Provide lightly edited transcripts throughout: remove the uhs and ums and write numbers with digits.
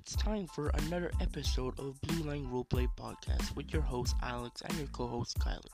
It's time for another episode of Blue Line Roleplay Podcast with your host Alex and your co-host Kyler.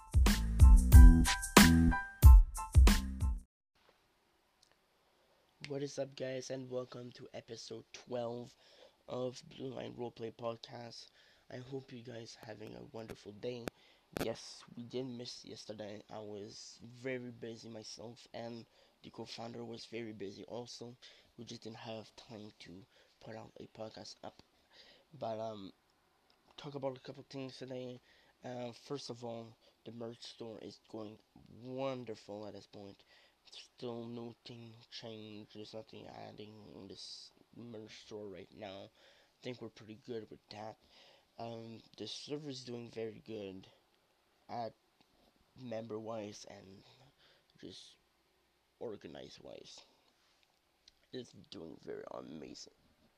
What is up, guys, and welcome to episode 12 of Blue Line Roleplay Podcast. I hope you guys having a wonderful day. Yes, we did miss yesterday. I was very busy myself, and the co-founder was very busy also. We just didn't have time to put out a podcast up. But talk about a couple things today. First of all, the merch store is going wonderful at this point. Still nothing change. There's nothing adding in this merch store right now. I think we're pretty good with that. The server is doing very good at member wise and just organized wise. It's doing very amazing.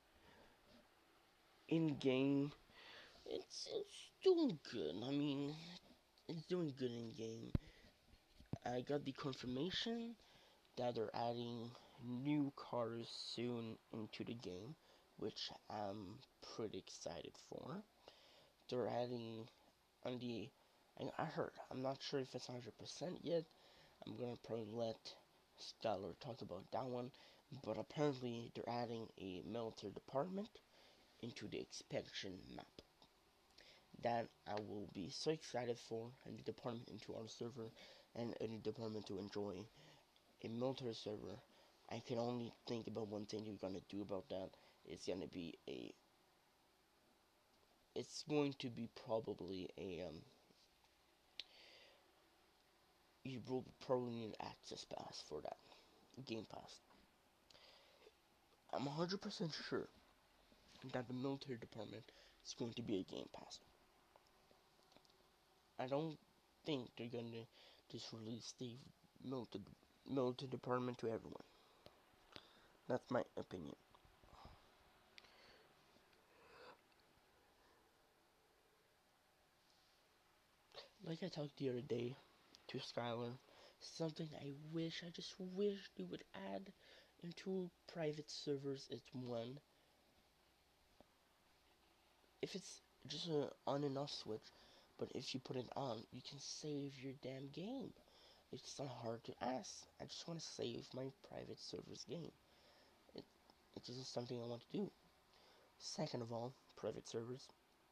In game, it's doing good. I mean, it's doing good in game. I got the confirmation that they're adding new cars soon into the game, which I'm pretty excited for. They're adding on the, I heard, I'm not sure if it's 100% yet. I'm gonna probably let Skylar talk about that one, but apparently they're adding a military department into the expansion map. That I will be so excited for, a new department into our server, and a new department to enjoy a military server. I can only think about one thing you're gonna do about that. It's going to be probably you will probably need an access pass for that. Game pass. I'm 100% sure that the military department is going to be a game pass. I don't think they're gonna just release the military department to everyone. That's my opinion. Like I talked the other day to Skylar, something I just wish they would add into private servers is one. If it's just an on and off switch, but if you put it on, you can save your damn game. It's not hard to ask. I just want to save my private server's game. It, it's just something I want to do. Second of all, private servers.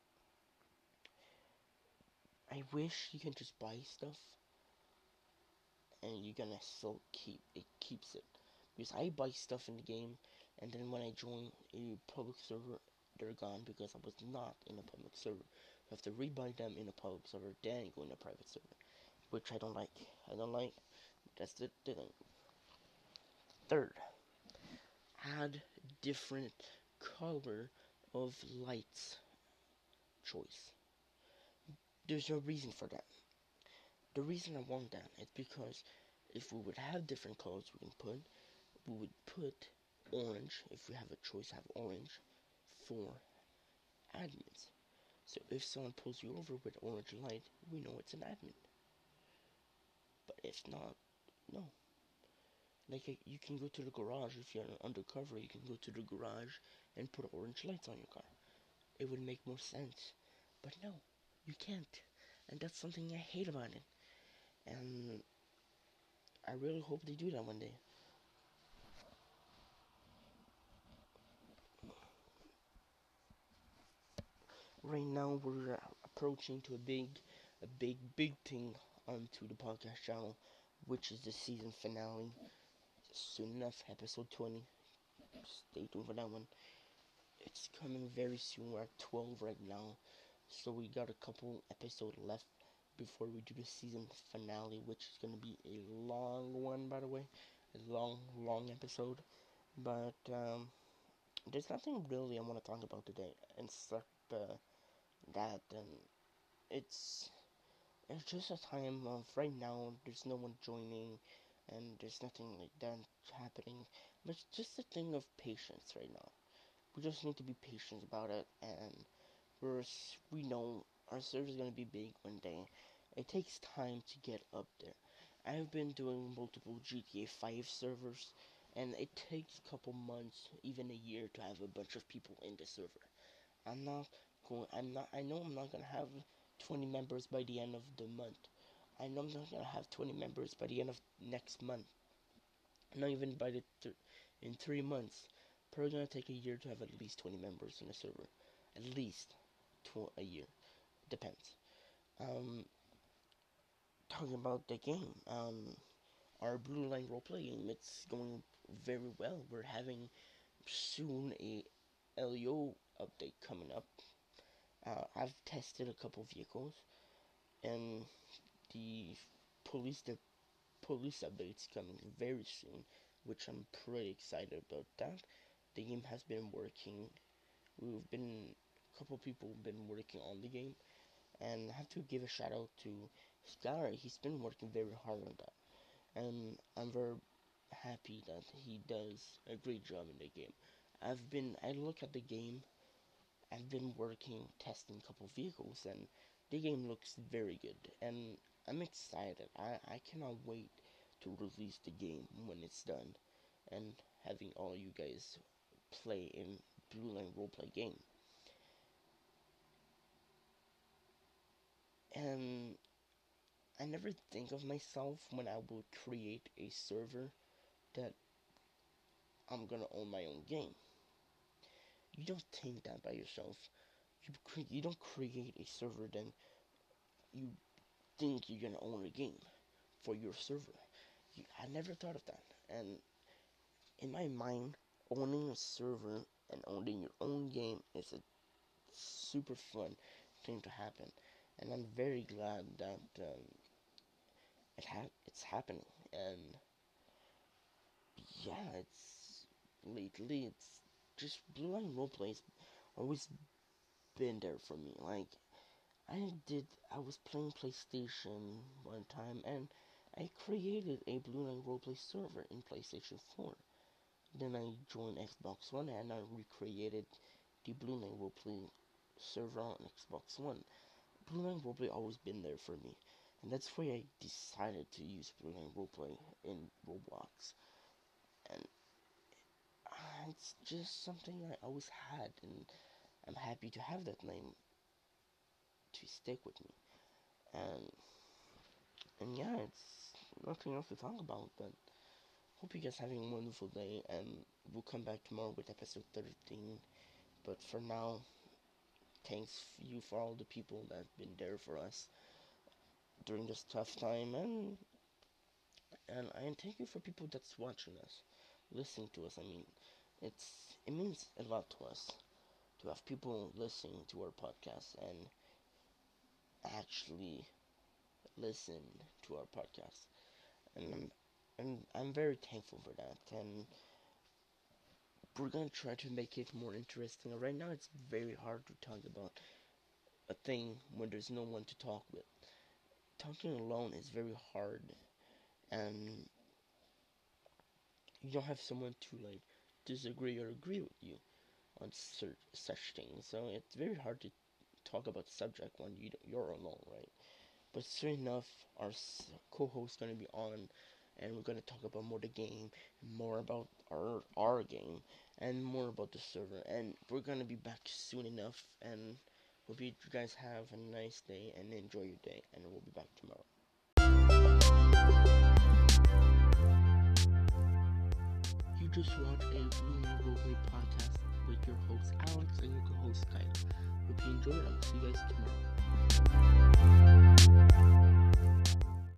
I wish you can just buy stuff and you're gonna still keeps it. Because I buy stuff in the game and then when I join a public server, they're gone because I was not in a public server. You have to rebuy them in a public server, then go in a private server. Which I don't like. I don't like. That's the thing. Third, add different color of lights choice. There's no reason for that. The reason I want that is because if we would have different colors we would put orange, if we have a choice to have orange, for admins. So if someone pulls you over with orange light, we know it's an admin. But if not, no. Like, you can go to the garage, if you're undercover, you can go to the garage and put orange lights on your car. It would make more sense. But no, you can't. And that's something I hate about it. And I really hope they do that one day. Right now, we're approaching to a big thing onto the podcast channel, which is the season finale. Soon enough, episode 20. Stay tuned for that one. It's coming very soon. We're at 12 right now, so we got a couple episodes left before we do the season finale, which is gonna be a long one, by the way, a long episode. But there's nothing really I want to talk about today, except that it's it's just a time of right now. There's no one joining, and there's nothing like that happening. But it's just a thing of patience right now. We just need to be patient about it, and we know our server is gonna be big one day. It takes time to get up there. I've been doing multiple GTA 5 servers, and it takes a couple months, even a year, to have a bunch of people in the server. I know I'm not gonna have 20 members by the end of the month. I know I'm not gonna have 20 members by the end of next month. Not even by in 3 months. Probably gonna take a year to have at least 20 members in a server. At least a year. Depends. Um, Talking about the game. Our Blue Line roleplay game. It's going very well. We're having soon a LEO update coming up. I've tested a couple vehicles, and the the police update's coming very soon, which I'm pretty excited about that. The game has been working. A couple people have been working on the game, and I have to give a shout out to Skylar. He's been working very hard on that, and I'm very happy that he does a great job in the game. I look at the game. I've been working, testing a couple vehicles, and the game looks very good. And I'm excited. I cannot wait to release the game when it's done, and having all you guys play in Blue Line roleplay game. And I never think of myself when I will create a server that I'm gonna own my own game. You don't think that by yourself. You don't create a server then you think you're gonna own a game for your server. I never thought of that. And in my mind, owning a server and owning your own game is a super fun thing to happen. And I'm very glad that it's happening. And yeah, it's just Blue Line Roleplay's always been there for me. Like I was playing PlayStation one time, and I created a Blue Line Roleplay server in PlayStation 4. Then I joined Xbox One, and I recreated the Blue Line Roleplay server on Xbox One. Blue Line Roleplay always been there for me, and that's why I decided to use Blue Line Roleplay in Roblox. And it's just something I always had, and I'm happy to have that name to stick with me. And yeah, it's nothing else to talk about, but hope you guys having a wonderful day, and we'll come back tomorrow with episode 13. But for now, thanks you for all the people that have been there for us during this tough time, and thank you for people that's watching us, listening to us. I mean, it means a lot to us to have people listening to our podcast and actually listen to our podcast, and I'm very thankful for that. And we're gonna try to make it more interesting. Right now, it's very hard to talk about a thing when there's no one to talk with. Talking alone is very hard, and you don't have someone to like disagree or agree with you on such things. So it's very hard to talk about the subject when you're alone, right? But soon enough, our co-host gonna be on, and we're gonna talk about more the game, more about our game, and more about the server. And we're gonna be back soon enough. And hope you guys have a nice day and enjoy your day. And we'll be back tomorrow. You just watched a Blue Man Roleplay podcast with your host Alex and your co-host Kyle. Hope you enjoyed it. I'll see you guys tomorrow.